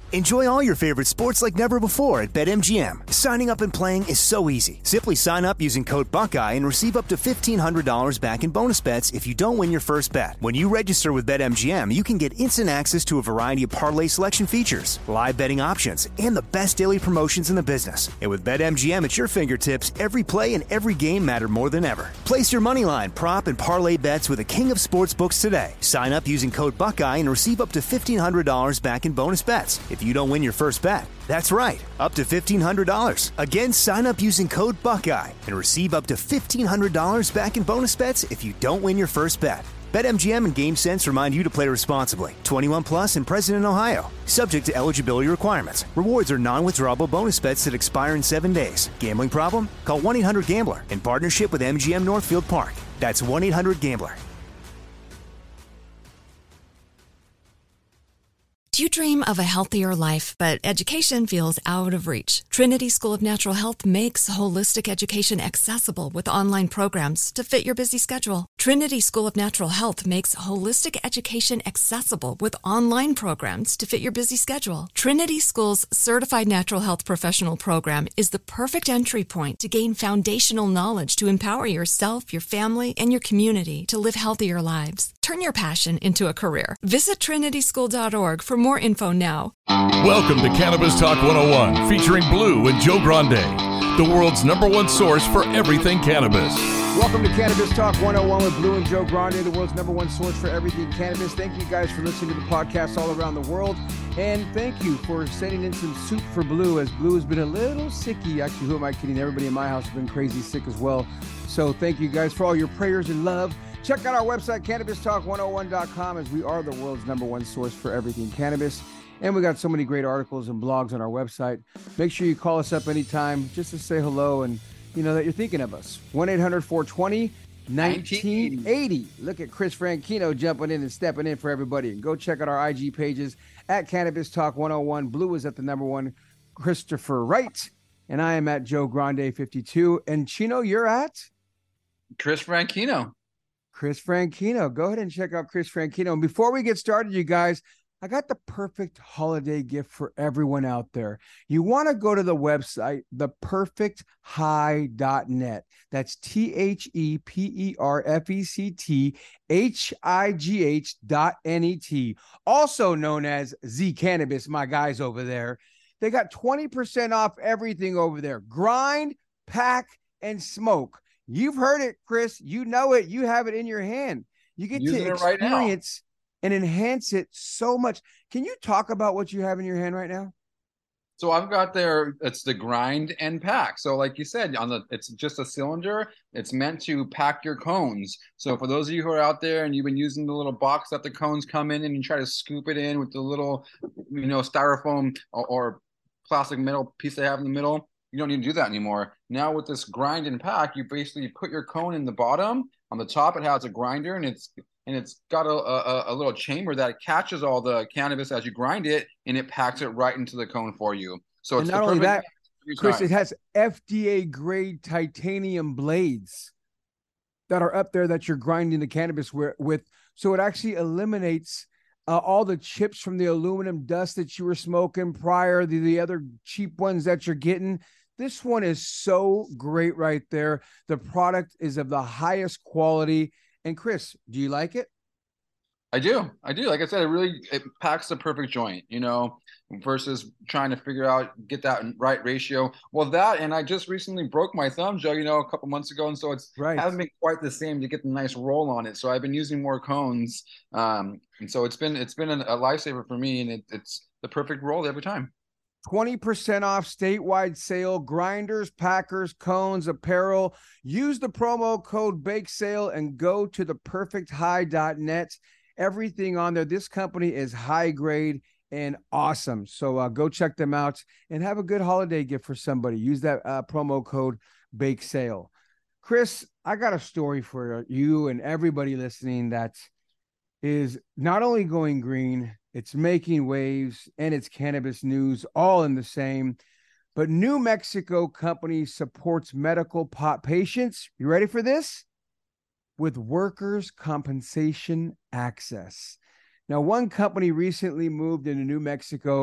Enjoy all your favorite sports like never before at BetMGM. Signing up and playing is so easy. Simply sign up using code Buckeye and receive up to $1,500 back in bonus bets if you don't win your first bet. When you register with BetMGM, you can get instant access to a variety of parlay selection features, live betting options, and the best daily promotions in the business. And with BetMGM at your fingertips, every play and every game matter more than ever. Place your moneyline, prop, and parlay bets with the king of sportsbooks today. Sign up using code Buckeye and receive up to $1,500 back in bonus bets if you don't win your first bet. That's right, up to $1,500. Again, sign up using code Buckeye and receive up to $1,500 back in bonus bets if you don't win your first bet. BetMGM and GameSense remind you to play responsibly. 21 plus and present in Ohio. Subject to eligibility requirements. Rewards are non-withdrawable bonus bets that expire in 7 days. Gambling problem? Call 1-800-GAMBLER in partnership with MGM Northfield Park. That's 1-800-GAMBLER. Do you dream of a healthier life, but education feels out of reach? Trinity School of Natural Health makes holistic education accessible with online programs to fit your busy schedule. Trinity School of Natural Health makes holistic education accessible with online programs to fit your busy schedule. Trinity School's Certified Natural Health Professional Program is the perfect entry point to gain foundational knowledge to empower yourself, your family, and your community to live healthier lives. Turn your passion into a career. Visit trinityschool.org for more info now. Welcome to Cannabis Talk 101, featuring Blue and Joe Grande, the world's #1 source for everything cannabis. Welcome to Cannabis Talk 101 with Blue and Joe Grande, the world's #1 source for everything cannabis. Thank you guys for listening to the podcast all around the world. And thank you for sending in some soup for Blue, as Blue has been a little sicky. Actually, who am I kidding? Everybody in my house has been crazy sick as well. So thank you guys for all your prayers and love. Check out our website, CannabisTalk101.com, as we are the world's #1 source for everything cannabis. And we got so many great articles and blogs on our website. Make sure you call us up anytime just to say hello and, you know, that you're thinking of us. 1-800-420-1980. Look at Chris Franchino jumping in and stepping in for everybody. And go check out our IG pages at Cannabis Talk 101. Blue is at the #1, Christopher Wright. And I am at Joe Grande 52. And Chino, you're at? Chris Franchino. Chris Franchino. Go ahead and check out Chris Franchino. And before we get started, you guys, I got the perfect holiday gift for everyone out there. You want to go to the website, theperfecthigh.net. That's ThePerfecthigh.net, also known as Z Cannabis, my guys over there. They got 20% off everything over there. Grind, pack, and smoke. You've heard it, Chris. You know it. You have it in your hand. You get to experience and enhance it so much. Can you talk about what you have in your hand right now? So I've got there, it's the grind and pack. So like you said, it's just a cylinder. It's meant to pack your cones. So for those of you who are out there and you've been using the little box that the cones come in and you try to scoop it in with the little, styrofoam or plastic metal piece they have in the middle, you don't need to do that anymore. Now with this grind and pack, you basically put your cone in the bottom. On the top, it has a grinder, and it's got a little chamber that catches all the cannabis as you grind it, and it packs it right into the cone for you. So it's not only that, Chris, it has FDA grade titanium blades that are up there that you're grinding the cannabis with. So it actually eliminates all the chips from the aluminum dust that you were smoking prior to the other cheap ones that you're getting. This one is so great right there. The product is of the highest quality. And Chris, do you like it? I do. Like I said, it packs the perfect joint, versus trying to get that right ratio. Well, that, and I just recently broke my thumb, Joe, a couple months ago. And so hasn't been quite the same to get the nice roll on it. So I've been using more cones. And so it's been a lifesaver for me, and it's the perfect roll every time. 20% off statewide sale, grinders, packers, cones, apparel. Use the promo code BAKESALE and go to theperfecthigh.net. Everything on there. This company is high grade and awesome. So go check them out and have a good holiday gift for somebody. Use that promo code BAKESALE. Chris, I got a story for you and everybody listening that is not only going green, it's making waves, and it's cannabis news all in the same. But New Mexico company supports medical pot patients. You ready for this? With workers' compensation access. Now, one company recently moved into New Mexico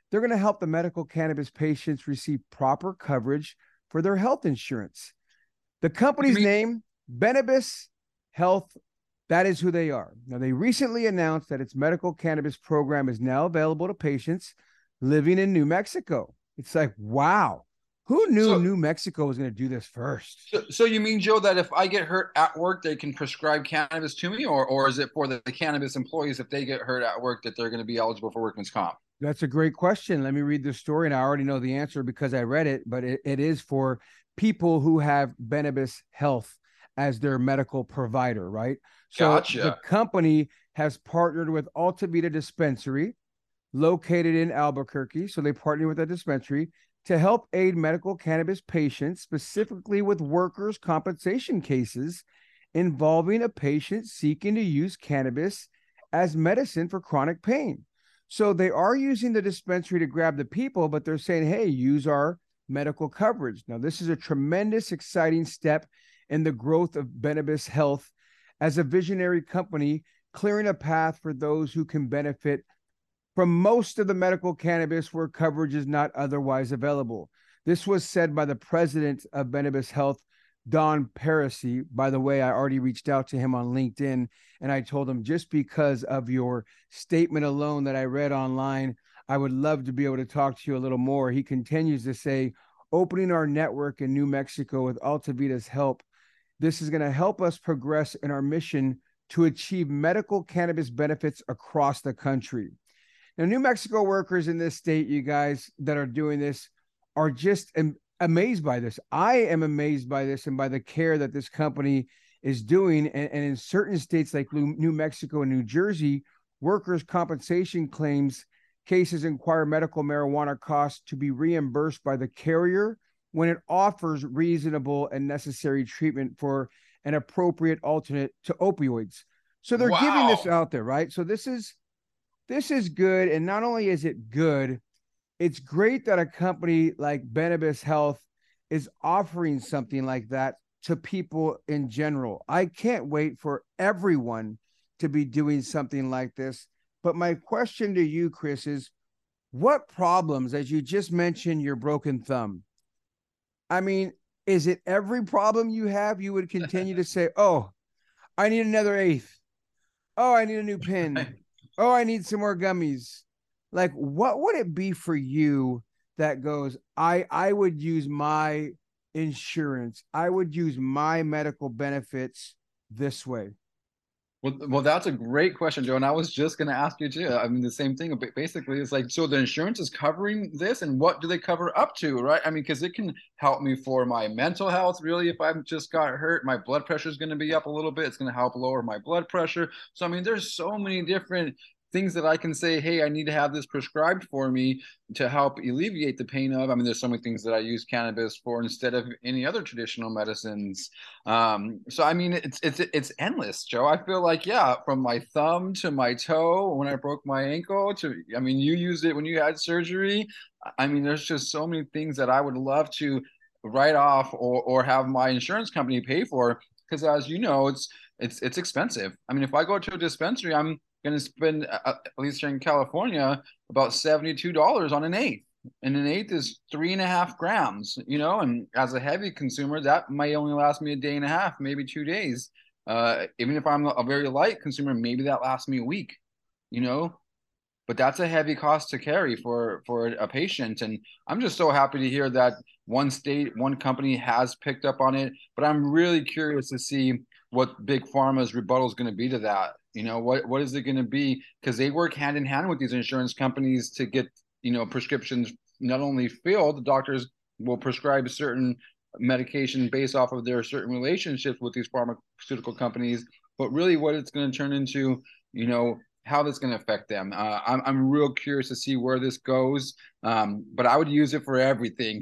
They're going to help the medical cannabis patients receive proper coverage for their health insurance. The company's name, Benebis Health, that is who they are. Now, they recently announced that its medical cannabis program is now available to patients living in New Mexico. It's like, wow, who knew New Mexico was going to do this first? So you mean, Joe, that if I get hurt at work, they can prescribe cannabis to me, or is it for the cannabis employees, if they get hurt at work, that they're going to be eligible for workman's comp? That's a great question. Let me read the story, and I already know the answer because I read it, but it is for people who have Benebis Health as their medical provider, right? So Gotcha. The company has partnered with Alta Vida Dispensary, located in Albuquerque. So they partner with a dispensary to help aid medical cannabis patients, specifically with workers' compensation cases involving a patient seeking to use cannabis as medicine for chronic pain. So they are using the dispensary to grab the people, but they're saying, hey, use our medical coverage. Now, this is a tremendous, exciting step in the growth of Benebis Health as a visionary company, clearing a path for those who can benefit from most of the medical cannabis where coverage is not otherwise available. This was said by the president of Benebis Health, Don Parisi. By the way, I already reached out to him on LinkedIn, and I told him, just because of your statement alone that I read online, I would love to be able to talk to you a little more. He continues to say, opening our network in New Mexico with Alta Vida's help, this is going to help us progress in our mission to achieve medical cannabis benefits across the country. Now, New Mexico workers in this state, you guys that are doing this, are just amazed by this. I am amazed by this and by the care that this company is doing. And in certain states like New Mexico and New Jersey, workers' compensation claims cases require medical marijuana costs to be reimbursed by the carrier when it offers reasonable and necessary treatment for an appropriate alternate to opioids. So they're giving this out there, right? So this is good. And not only is it good, it's great that a company like Benebis Health is offering something like that to people in general. I can't wait for everyone to be doing something like this. But my question to you, Chris, is what problems, as you just mentioned, your broken thumb? I mean, is it every problem you have, you would continue to say, oh, I need another eighth. Oh, I need a new pen. Oh, I need some more gummies. Like, what would it be for you that goes, I would use my insurance, I would use my medical benefits this way? Well, that's a great question, Joe. And I was just going to ask you too. I mean, the same thing. But basically, it's like, so the insurance is covering this, and what do they cover up to, right? I mean, because it can help me for my mental health. Really, if I've just got hurt, my blood pressure is going to be up a little bit. It's going to help lower my blood pressure. So, I mean, there's so many different things that I can say, hey, I need to have this prescribed for me to help alleviate the pain of. I mean, there's so many things that I use cannabis for instead of any other traditional medicines. So I mean, it's endless, Joe. I feel like, yeah, from my thumb to my toe when I broke my ankle to, I mean, you used it when you had surgery. I mean, there's just so many things that I would love to write off or have my insurance company pay for, because as you know, it's expensive. I mean, if I go to a dispensary, I'm going to spend, at least here in California, about $72 on an eighth. And an eighth is 3.5 grams, you know, and as a heavy consumer, that might only last me a day and a half, maybe 2 days. Even if I'm a very light consumer, maybe that lasts me a week, you know, but that's a heavy cost to carry for a patient. And I'm just so happy to hear that one state, one company has picked up on it, but I'm really curious to see what Big Pharma's rebuttal is going to be to that. You know, what is it going to be? Because they work hand in hand with these insurance companies to get, you know, prescriptions not only filled, the doctors will prescribe certain medication based off of their certain relationships with these pharmaceutical companies, but really what it's going to turn into, you know, how that's going to affect them. I'm real curious to see where this goes, but I would use it for everything.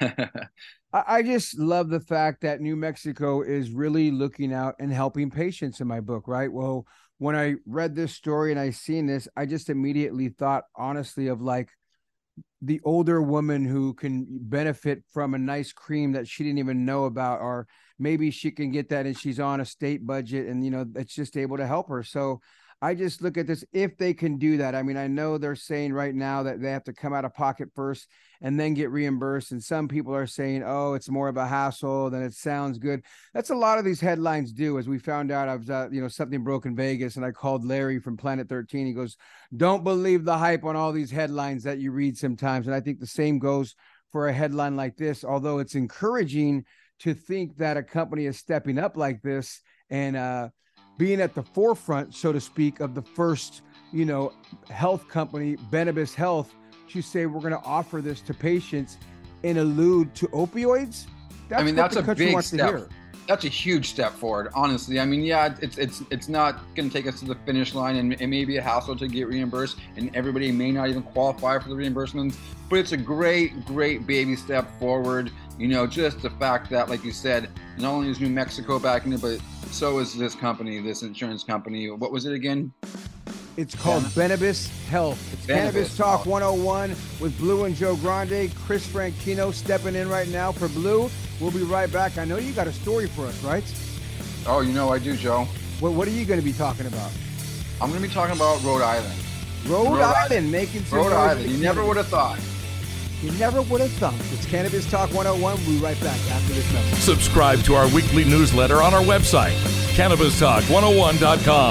I just love the fact that New Mexico is really looking out and helping patients in my book, right? Well, when I read this story and I seen this, I just immediately thought, honestly, of like the older woman who can benefit from a nice cream that she didn't even know about, or maybe she can get that and she's on a state budget and, you know, it's just able to help her. So I just look at this, if they can do that. I mean, I know they're saying right now that they have to come out of pocket first and then get reimbursed. And some people are saying, oh, it's more of a hassle than it sounds good. That's a lot of these headlines do. As we found out, I was, something broke in Vegas, and I called Larry from Planet 13. He goes, don't believe the hype on all these headlines that you read sometimes. And I think the same goes for a headline like this, although it's encouraging to think that a company is stepping up like this and being at the forefront, so to speak, of the first, health company, Benebis Health, to say we're going to offer this to patients and allude to opioids. That's a big step. That's a huge step forward, honestly. I mean, yeah, it's not going to take us to the finish line, and it may be a hassle to get reimbursed, and everybody may not even qualify for the reimbursements, but it's a great baby step forward. Just the fact that, like you said, not only is New Mexico backing it, but so is this company, this insurance company. What was it again? It's called Benebis Health. It's Cannabis Talk 101 with Blue and Joe Grande. Chris Franchino stepping in right now for Blue. We'll be right back. I know you got a story for us, right? Oh, I do, Joe. What are you going to be talking about? I'm going to be talking about Rhode Island. Rhode Island making some Rhode Island. You never would have thought. You never would have thought. It's Cannabis Talk 101. We'll be right back after this message. Subscribe to our weekly newsletter on our website, CannabisTalk101.com.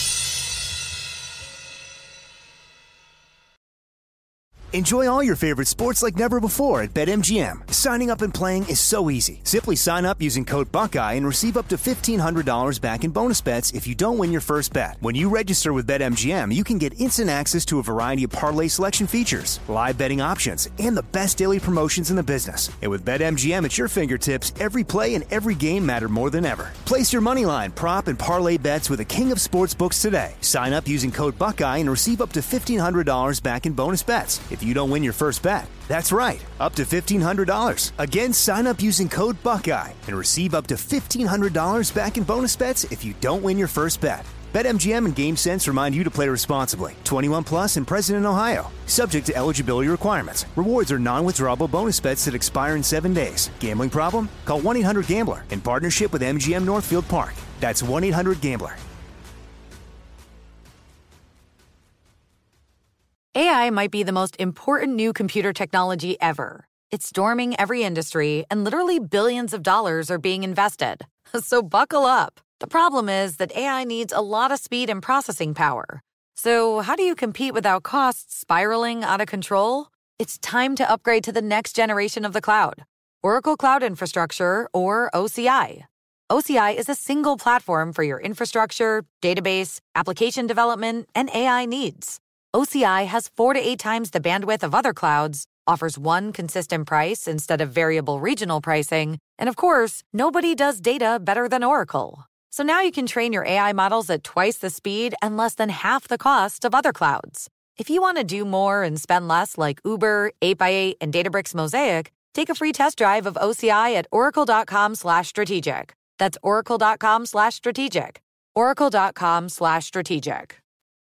Enjoy all your favorite sports like never before at BetMGM. Signing up and playing is so easy. Simply sign up using code Buckeye and receive up to $1,500 back in bonus bets if you don't win your first bet. When you register with BetMGM, you can get instant access to a variety of parlay selection features, live betting options, and the best daily promotions in the business. And with BetMGM at your fingertips, every play and every game matter more than ever. Place your moneyline, prop, and parlay bets with the king of sportsbooks today. Sign up using code Buckeye and receive up to $1,500 back in bonus bets if you don't win your first bet. That's right, up to $1,500. Again, sign up using code Buckeye and receive up to $1,500 back in bonus bets if you don't win your first bet. BetMGM and GameSense remind you to play responsibly. 21 plus and present in Ohio. Subject to eligibility requirements. Rewards are non-withdrawable bonus bets that expire in 7 days. Gambling problem? Call 1-800-GAMBLER in partnership with MGM Northfield Park. That's 1-800-GAMBLER. AI might be the most important new computer technology ever. It's storming every industry, and literally billions of dollars are being invested. So buckle up. The problem is that AI needs a lot of speed and processing power. So how do you compete without costs spiraling out of control? It's time to upgrade to the next generation of the cloud. Oracle Cloud Infrastructure, or OCI. OCI is a single platform for your infrastructure, database, application development, and AI needs. OCI has 4 to 8 times the bandwidth of other clouds, offers one consistent price instead of variable regional pricing, and of course, nobody does data better than Oracle. So now you can train your AI models at twice the speed and less than half the cost of other clouds. If you want to do more and spend less like Uber, 8x8, and Databricks Mosaic, take a free test drive of OCI at oracle.com/strategic. That's oracle.com/strategic. Oracle.com/strategic.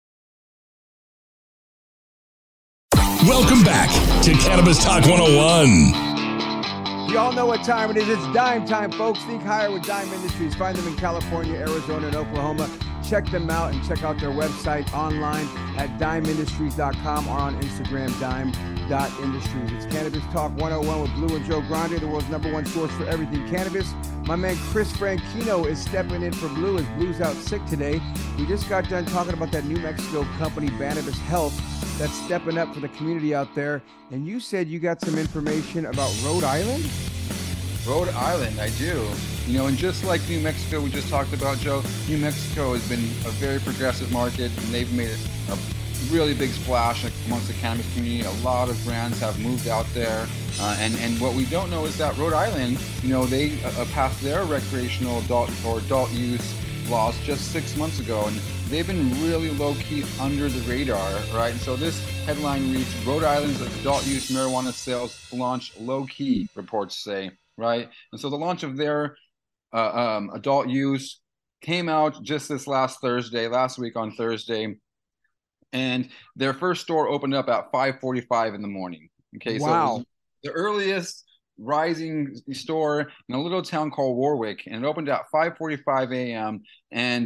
Welcome back to Cannabis Talk 101. Y'all know what time it is. It's dime time, folks. Think higher with Dime Industries. Find them in California, Arizona, and Oklahoma. Check them out and check out their website online at dimeindustries.com or on Instagram, dime.industries. It's Cannabis Talk 101 with Blue and Joe Grande, the world's #1 source for everything cannabis. My man Chris Franchino is stepping in for Blue as Blue's out sick today. We just got done talking about that New Mexico company, Benebis Health, that's stepping up for the community out there. And you said you got some information about Rhode Island? Rhode Island, I do. And just like New Mexico we just talked about, Joe, New Mexico has been a very progressive market, and they've made a really big splash amongst the cannabis community. A lot of brands have moved out there. And what we don't know is that Rhode Island, they passed their recreational adult use laws just 6 months ago, and they've been really low-key under the radar, right? And so this headline reads, Rhode Island's adult use marijuana sales launch low-key, reports say, right? And so the launch of their adult use came out just this last week on Thursday, and their first store opened up at 5:45 in the morning. Okay, wow. So it was the earliest rising store in a little town called Warwick, and it opened at 5:45 a.m. And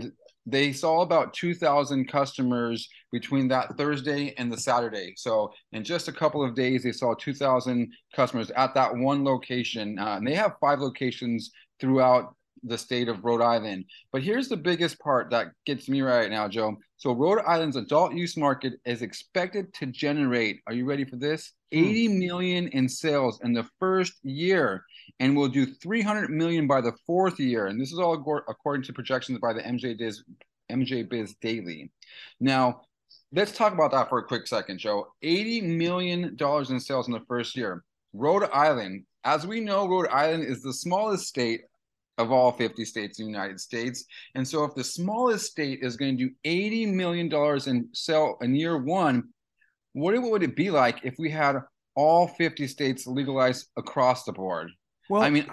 they saw about 2,000 customers between that Thursday and the Saturday. So in just a couple of days, they saw 2,000 customers at that one location. And they have 5 locations throughout the state of Rhode Island. But here's the biggest part that gets me right now, Joe. So Rhode Island's adult use market is expected to generate, are you ready for this? 80 million in sales in the first year, and will do 300 million by the 4th year. And this is all according to projections by the MJ Biz Daily. Now, let's talk about that for a quick second, Joe. $80 million in sales in the first year. Rhode Island, as we know, Rhode Island is the smallest state of all 50 states in the United States. And so if the smallest state is going to do $80 million in sale in year one, what would it be like if we had all 50 states legalized across the board? Well, I mean,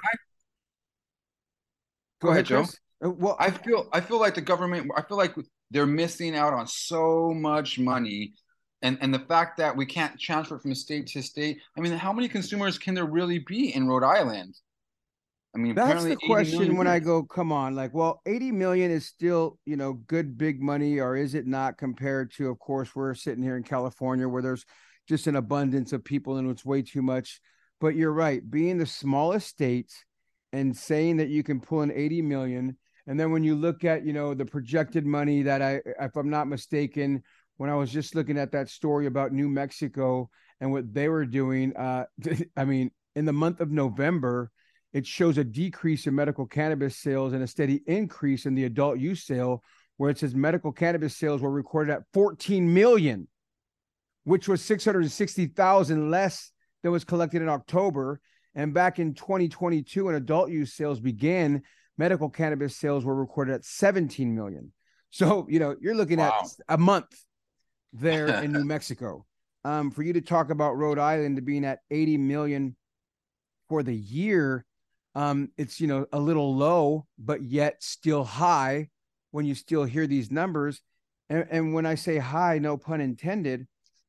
go ahead, Joe. Well, I feel like the government, I feel like they're missing out on so much money. And the fact that we can't transfer from state to state. I mean, how many consumers can there really be in Rhode Island? I mean, that's the question when I go, come on, like, well, 80 million is still, good, big money, or is it not, compared to, of course, we're sitting here in California where there's just an abundance of people and it's way too much. But you're right, being the smallest state and saying that you can pull in 80 million. And then when you look at, the projected money that if I'm not mistaken, when I was just looking at that story about New Mexico and what they were doing, I mean, in the month of November, it shows a decrease in medical cannabis sales and a steady increase in the adult use sale, where it says medical cannabis sales were recorded at 14 million, which was 660,000 less than was collected in October. And back in 2022, when adult use sales began, medical cannabis sales were recorded at 17 million. So, you're looking at a month there in New Mexico. For you to talk about Rhode Island being at 80 million for the year, it's, a little low, but yet still high when you still hear these numbers. And when I say high, no pun intended,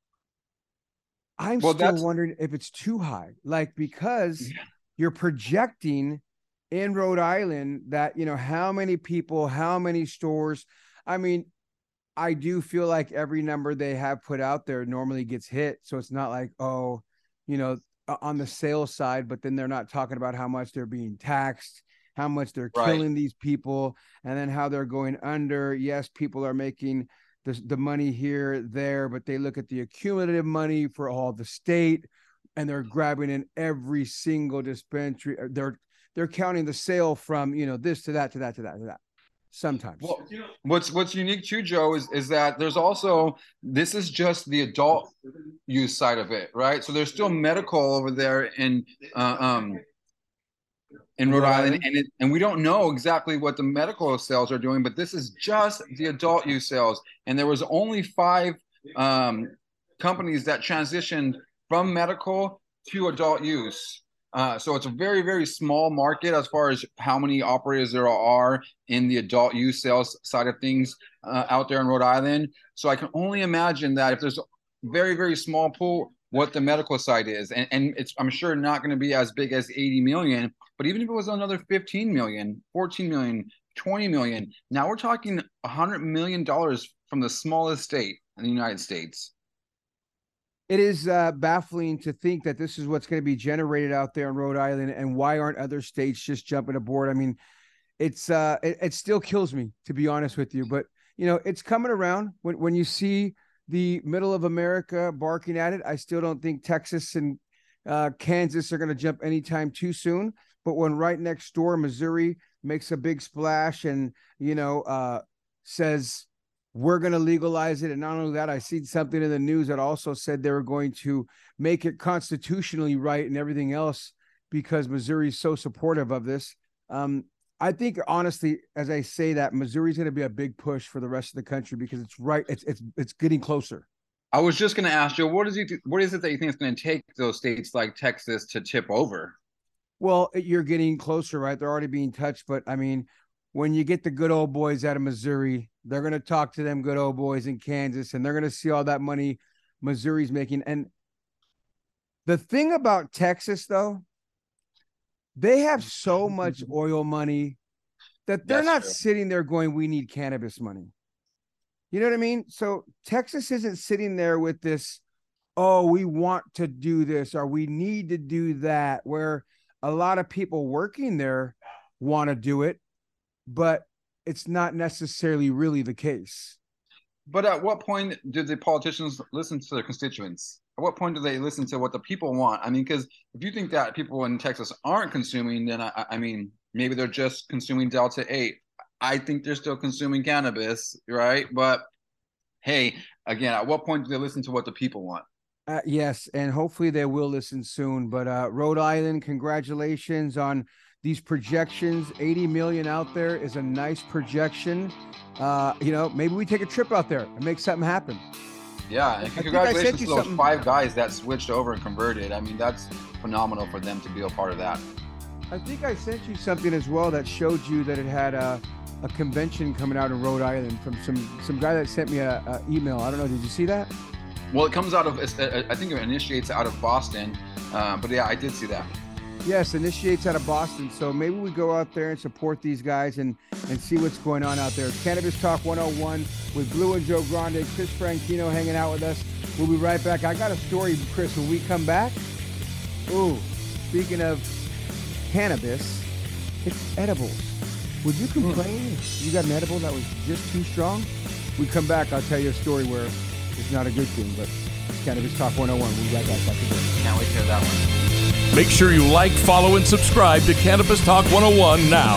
I'm still wondering if it's too high, because you're projecting in Rhode Island that, how many people, how many stores. I mean, I do feel like every number they have put out there normally gets hit. So it's not like, on the sales side, but then they're not talking about how much they're being taxed, how much they're killing these people, and then how they're going under. Yes, people are making the money here, there, but they look at the accumulative money for all the state, and they're grabbing in every single dispensary. They're counting the sale from, this to that, to that, to that, to that. Sometimes. Well, what's unique too, Joe, is that there's also, this is just the adult use side of it, right? So there's still medical over there in Rhode Island, and we don't know exactly what the medical sales are doing, but this is just the adult use sales. And there was only 5 companies that transitioned from medical to adult use. So it's a very, very small market as far as how many operators there are in the adult use sales side of things out there in Rhode Island. So I can only imagine that if there's a very, very small pool, what the medical side is. And it's, I'm sure, not going to be as big as 80 million, but even if it was another 15 million, 14 million, 20 million, now we're talking $100 million from the smallest state in the United States. It is baffling to think that this is what's going to be generated out there in Rhode Island, and why aren't other states just jumping aboard? I mean, it still kills me, to be honest with you, but it's coming around. When you see the middle of America barking at it, I still don't think Texas and Kansas are going to jump anytime too soon. But when right next door, Missouri makes a big splash and, says, we're going to legalize it. And not only that, I seen something in the news that also said they were going to make it constitutionally right and everything else, because Missouri is so supportive of this. I think, honestly, as I say that, Missouri is going to be a big push for the rest of the country, because it's right. It's getting closer. I was just going to ask you, what is it that you think is going to take those states like Texas to tip over? Well, you're getting closer, right? They're already being touched. But I mean, when you get the good old boys out of Missouri, they're going to talk to them good old boys in Kansas, and they're going to see all that money Missouri's making. And the thing about Texas, though, they have so much oil money that they're That's not true. sitting there going, we need cannabis money. You know what I mean? So Texas isn't sitting there with this, oh, we want to do this or we need to do that, where a lot of people working there want to do it, but it's not necessarily really the case. But at what point do the politicians listen to their constituents? At what point do they listen to what the people want? I mean, because if you think that people in Texas aren't consuming, then I mean, maybe they're just consuming Delta 8. I think they're still consuming cannabis, right? But hey, again, at what point do they listen to what the people want? Yes, and hopefully they will listen soon. But Rhode Island, congratulations on these projections. 80 million out there is a nice projection. Maybe we take a trip out there and make something happen. Yeah, and congratulations to those 5 guys that switched over and converted. I mean, that's phenomenal for them to be a part of that. I think I sent you something as well that showed you that it had a convention coming out in Rhode Island from some guy that sent me a email. I don't know. Did you see that? Well, it comes out of, I think it initiates out of Boston. But yeah, I did see that. Yes, initiates out of Boston. So maybe we go out there and support these guys and see what's going on out there. Cannabis Talk 101 with Blue and Joe Grande, Chris Franchino hanging out with us. We'll be right back. I got a story, Chris, when we come back. Ooh, speaking of cannabis, it's edibles. Would you complain if you got an edible that was just too strong? We come back, I'll tell you a story where it's not a good thing, but it's Cannabis Talk 101. We'll be right back after this. Can't wait to hear that one. Make sure you like, follow, and subscribe to Cannabis Talk 101 now.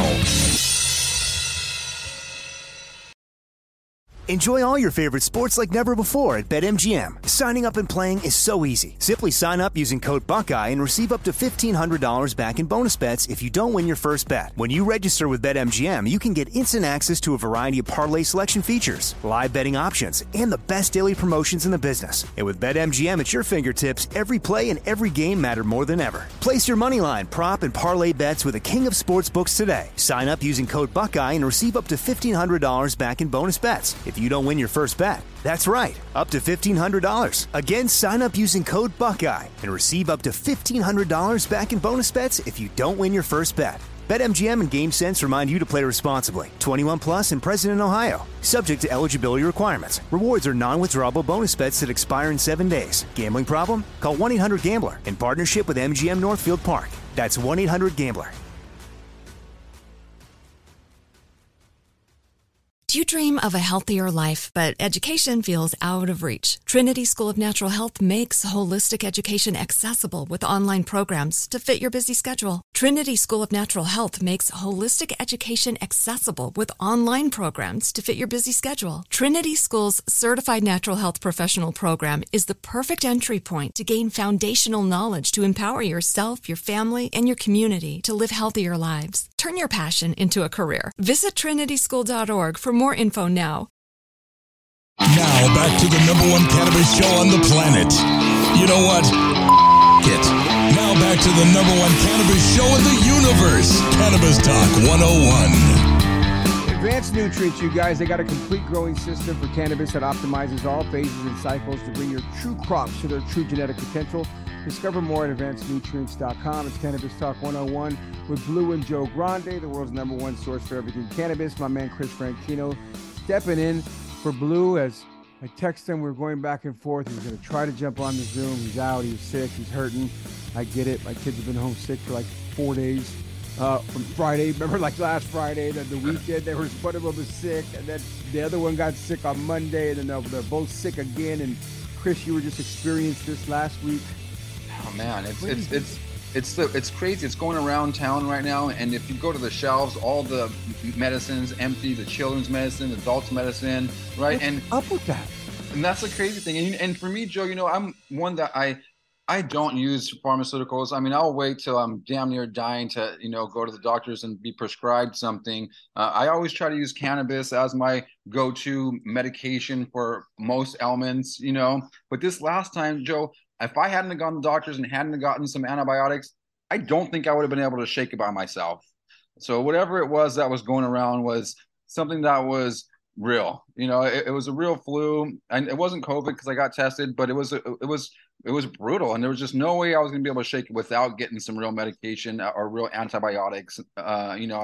Enjoy all your favorite sports like never before at BetMGM. Signing up and playing is so easy. Simply sign up using code Buckeye and receive up to $1,500 back in bonus bets if you don't win your first bet. When you register with BetMGM, you can get instant access to a variety of parlay selection features, live betting options, and the best daily promotions in the business. And with BetMGM at your fingertips, every play and every game matter more than ever. Place your moneyline, prop, and parlay bets with the king of sportsbooks today. Sign up using code Buckeye and receive up to $1,500 back in bonus bets if you don't win your first bet. That's right, up to $1,500. Again, sign up using code Buckeye and receive up to $1,500 back in bonus bets if you don't win your first bet. BetMGM and GameSense remind you to play responsibly. 21 plus and present in Ohio. Subject to eligibility requirements. Rewards are non-withdrawable bonus bets that expire in 7 days. Gambling problem? Call 1-800-GAMBLER in partnership with MGM Northfield Park. That's 1-800-GAMBLER. Do you dream of a healthier life, but education feels out of reach? Trinity School of Natural Health makes holistic education accessible with online programs to fit your busy schedule. Trinity School of Natural Health makes holistic education accessible with online programs to fit your busy schedule. Trinity School's Certified Natural Health Professional Program is the perfect entry point to gain foundational knowledge to empower yourself, your family, and your community to live healthier lives. Turn your passion into a career. Visit trinityschool.org for more info now. Now back to the #1 cannabis show on the planet. You know what? It. Now back to the #1 cannabis show in the universe. Cannabis Talk 101. Advanced Nutrients, you guys, they got a complete growing system for cannabis that optimizes all phases and cycles to bring your true crops to their true genetic potential. Discover more at advancednutrients.com. It's Cannabis Talk 101 with Blue and Joe Grande, the world's #1 source for everything cannabis. My man Chris Franchino stepping in for Blue as I text him. We're going back and forth. He's going to try to jump on the Zoom. He's out. He's sick. He's hurting. I get it. My kids have been home sick for like 4 days from Friday. Remember, like last Friday, the weekend, they were one of them was sick, and then the other one got sick on Monday, and then they're both sick again. And Chris, you were just experienced this last week. Oh man, it's crazy. It's going around town right now, and if you go to the shelves, all the medicines empty, the children's medicine, adults medicine, right? What's up with that? And that's the crazy thing. And for me, Joe, I'm one that I don't use pharmaceuticals. I mean, I'll wait till I'm damn near dying to, go to the doctors and be prescribed something. I always try to use cannabis as my go-to medication for most ailments, But this last time, Joe, if I hadn't gone to the doctors and hadn't gotten some antibiotics, I don't think I would have been able to shake it by myself. So whatever it was that was going around was something that was real. It was a real flu, and it wasn't COVID because I got tested, but it was brutal, and there was just no way I was going to be able to shake it without getting some real medication or real antibiotics.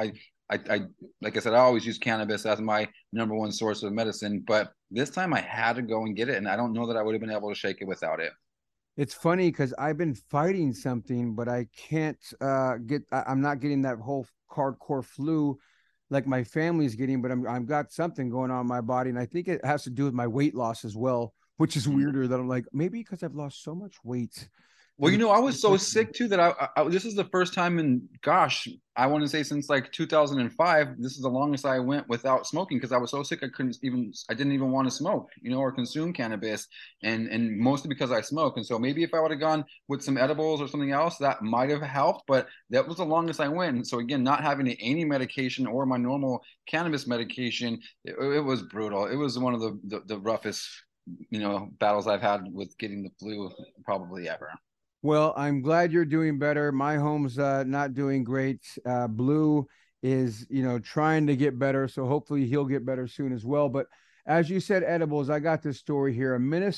I like I said, I always use cannabis as my number one source of medicine, but this time I had to go and get it, and I don't know that I would have been able to shake it without it. It's funny because I've been fighting something, but I can't I'm not getting that whole hardcore flu like my family's getting, but I've got something going on in my body. And I think it has to do with my weight loss as well, which is weirder that I'm like, maybe because I've lost so much weight. Well, I was so sick too that I this is the first time in, gosh, I want to say since like 2005. This is the longest I went without smoking because I was so sick I didn't even want to smoke, or consume cannabis, and mostly because I smoke. And so maybe if I would have gone with some edibles or something else, that might have helped. But that was the longest I went. And so again, not having any medication or my normal cannabis medication, it was brutal. It was one of the roughest battles I've had with getting the flu probably ever. Well, I'm glad you're doing better. My home's not doing great. Blue is, trying to get better. So hopefully he'll get better soon as well. But as you said, edibles, I got this story here.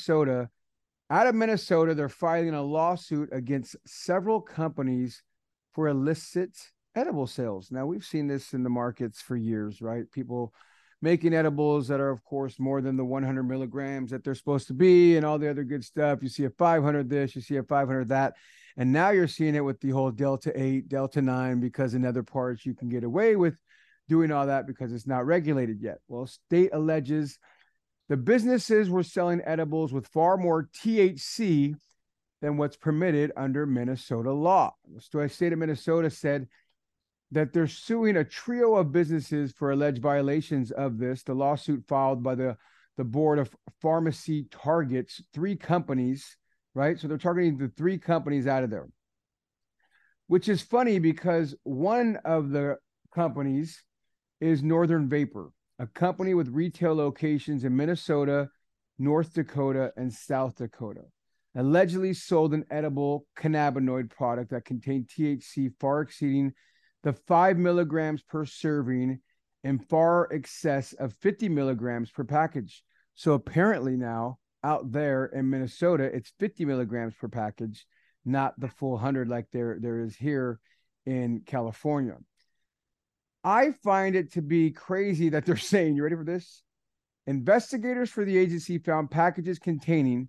Out of Minnesota, they're filing a lawsuit against several companies for illicit edible sales. Now, we've seen this in the markets for years, right? People making edibles that are, of course, more than the 100 milligrams that they're supposed to be and all the other good stuff. You see a 500 this, you see a 500 that. And now you're seeing it with the whole Delta 8, Delta 9, because in other parts you can get away with doing all that because it's not regulated yet. Well, state alleges the businesses were selling edibles with far more THC than what's permitted under Minnesota law. The state of Minnesota said that they're suing a trio of businesses for alleged violations of this. The lawsuit filed by the Board of Pharmacy targets 3 companies, right? So they're targeting the 3 companies out of there, which is funny because one of the companies is Northern Vapor, a company with retail locations in Minnesota, North Dakota, and South Dakota. Allegedly sold an edible cannabinoid product that contained THC far exceeding the 5 milligrams per serving and far excess of 50 milligrams per package. So apparently now out there in Minnesota, it's 50 milligrams per package, not the full 100 like there is here in California. I find it to be crazy that they're saying, you ready for this? Investigators for the agency found packages containing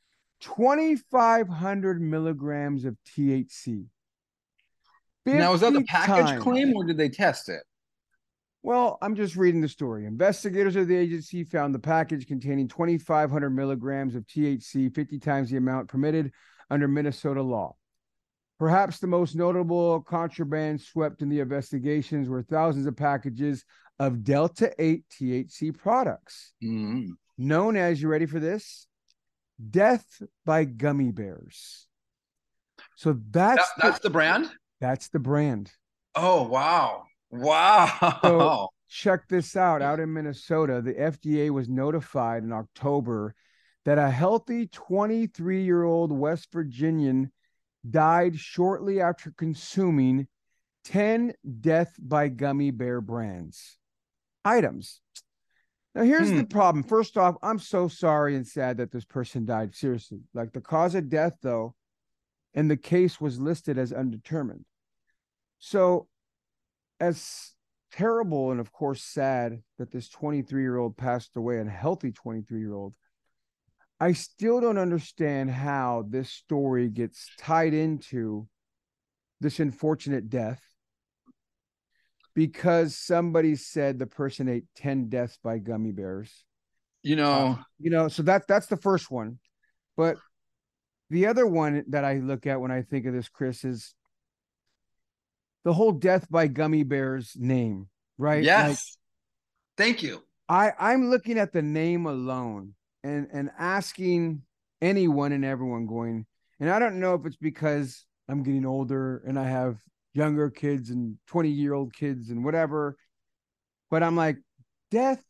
2,500 milligrams of THC. Now, is that the package claim or did they test it? Well, I'm just reading the story. Investigators of the agency found the package containing 2,500 milligrams of THC, 50 times the amount permitted under Minnesota law. Perhaps the most notable contraband swept in the investigations were thousands of packages of Delta 8 THC products, known as, you ready for this? Death by Gummy Bears. So that's the brand? That's the brand. Oh, wow. Wow. So check this out. Out in Minnesota, the FDA was notified in October that a healthy 23-year-old West Virginian died shortly after consuming 10 Death by Gummy Bear brands items. Now, here's the problem. First off, I'm so sorry and sad that this person died. Seriously. Like, the cause of death, though, and the case was listed as undetermined. So, as terrible and, of course, sad that this 23-year-old passed away, and a healthy 23-year-old, I still don't understand how this story gets tied into this unfortunate death because somebody said the person ate 10 deaths by gummy bears. So that's the first one. But the other one that I look at when I think of this, Chris, is the whole death by gummy bears name, right? Yes. Thank you. I'm looking at the name alone and asking anyone and everyone going, and I don't know if it's because I'm getting older and I have younger kids and 20-year-old kids and whatever, but I'm like, death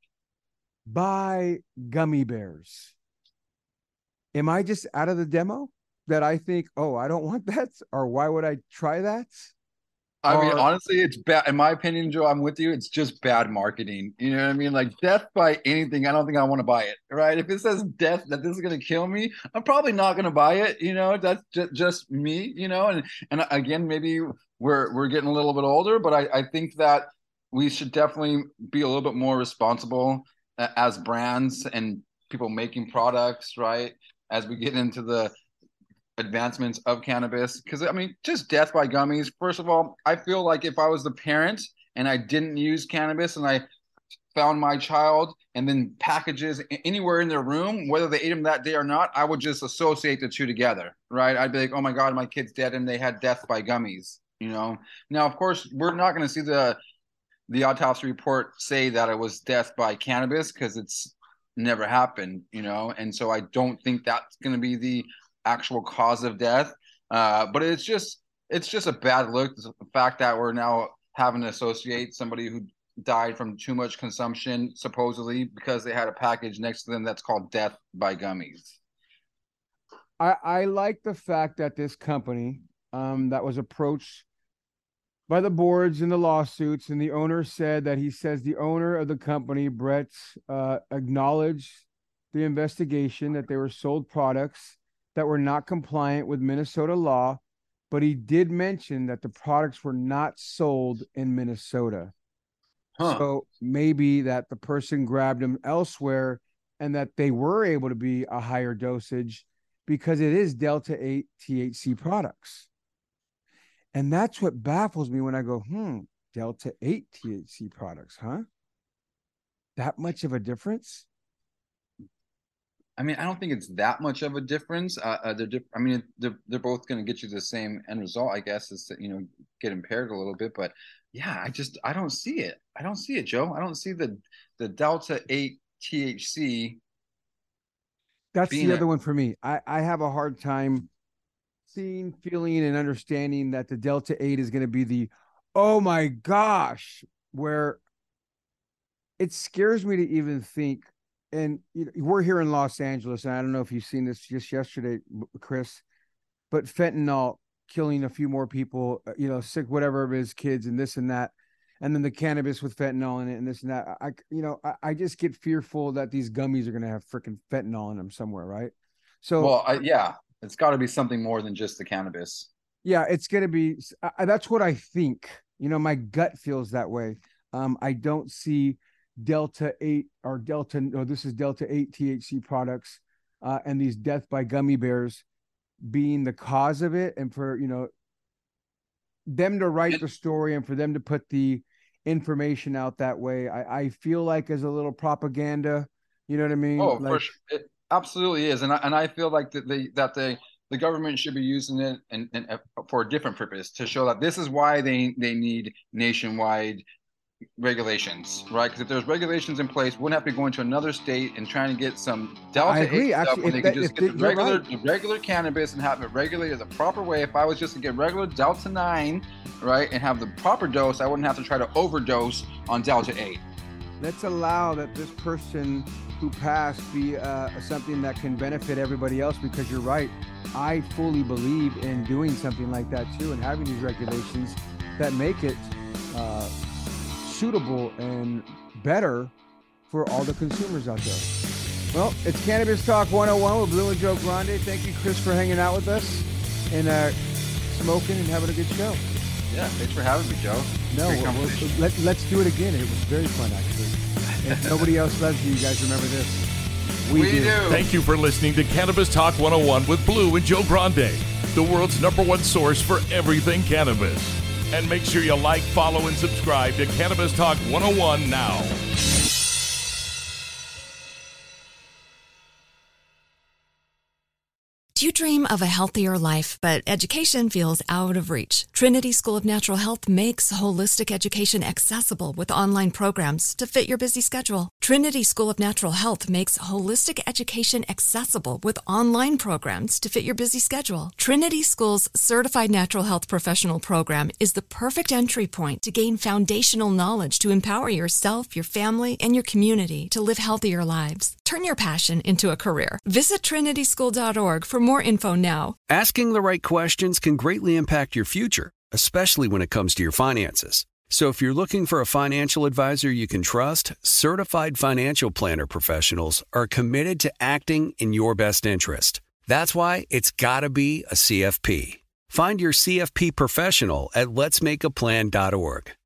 by gummy bears. Am I just out of the demo that I think, oh, I don't want that? Or why would I try that? I mean, honestly, it's bad. In my opinion, Joe, I'm with you. It's just bad marketing. You know what I mean? Like, death by anything, I don't think I want to buy it, right? If it says death, that this is going to kill me, I'm probably not going to buy it. That's just me, and again, maybe we're getting a little bit older, but I think that we should definitely be a little bit more responsible as brands and people making products, right? As we get into the advancements of cannabis, because I mean, just death by gummies. First of all, I feel like if I was the parent and I didn't use cannabis and I found my child and then packages anywhere in their room, whether they ate them that day or not, I would just associate the two together, right? I'd be like, oh my God, my kid's dead and they had death by gummies, you know? Now, of course, we're not going to see the autopsy report say that it was death by cannabis because it's never happened, you know? And so I don't think that's going to be the actual cause of death. But it's just a bad look. The fact that we're now having to associate somebody who died from too much consumption, supposedly because they had a package next to them that's called death by gummies. I like the fact that this company that was approached by the boards and the lawsuits, and the owner said that he says the owner of the company, Brett, acknowledged the investigation that they were sold products that were not compliant with Minnesota law, but he did mention that the products were not sold in Minnesota. So maybe that the person grabbed them elsewhere and that they were able to be a higher dosage because it is Delta 8 THC products. And that's what baffles me when I go, Delta 8 THC products, huh? That much of a difference? I mean, I don't think it's that much of a difference. They're both going to get you the same end result, I guess, is to, get impaired a little bit. But yeah, I don't see it. I don't see it, Joe. I don't see the Delta 8 THC. That's the other one for me. I have a hard time seeing, feeling, and understanding that the Delta 8 is going to be the, oh my gosh, where it scares me to even think. And we're here in Los Angeles, and I don't know if you've seen this just yesterday, Chris, but fentanyl killing a few more people, sick, whatever of his kids and this and that. And then the cannabis with fentanyl in it and this and that. I just get fearful that these gummies are going to have freaking fentanyl in them somewhere, right? So, it's got to be something more than just the cannabis. Yeah, it's going to be, that's what I think. My gut feels that way. I don't see Delta 8 or this is Delta 8 THC products and these death by gummy bears being the cause of it, and for them to write the story and for them to put the information out that way, I feel like as a little propaganda, you know what I mean? Oh, for sure. It absolutely is, and I feel like that the government should be using it and for a different purpose, to show that this is why they need nationwide regulations, right? Because if there's regulations in place, we wouldn't have to go into another state and trying to get some Delta 8 stuff when they can just get the regular cannabis and have it regulated the proper way. If I was just to get regular Delta 9, right, and have the proper dose, I wouldn't have to try to overdose on Delta 8. Let's allow that this person who passed be something that can benefit everybody else, because you're right. I fully believe in doing something like that too, and having these regulations that make it suitable and better for all the consumers out there. Well, it's Cannabis Talk 101 with Blue and Joe Grande. Thank you, Chris, for hanging out with us and smoking and having a good show. Yeah, thanks for having me, Joe. No, let's do it again. It was very fun, actually. If nobody else loves you guys, remember this. We do. Thank you for listening to Cannabis Talk 101 with Blue and Joe Grande, the world's #1 source for everything cannabis. And make sure you like, follow, and subscribe to Cannabis Talk 101 now. Do you dream of a healthier life, but education feels out of reach? Trinity School of Natural Health makes holistic education accessible with online programs to fit your busy schedule. Trinity School of Natural Health makes holistic education accessible with online programs to fit your busy schedule. Trinity School's Certified Natural Health Professional Program is the perfect entry point to gain foundational knowledge to empower yourself, your family, and your community to live healthier lives. Turn your passion into a career. Visit trinityschool.org for more info now. Asking the right questions can greatly impact your future, especially when it comes to your finances. So if you're looking for a financial advisor you can trust, certified financial planner professionals are committed to acting in your best interest. That's why it's got to be a CFP. Find your CFP professional at letsmakeaplan.org.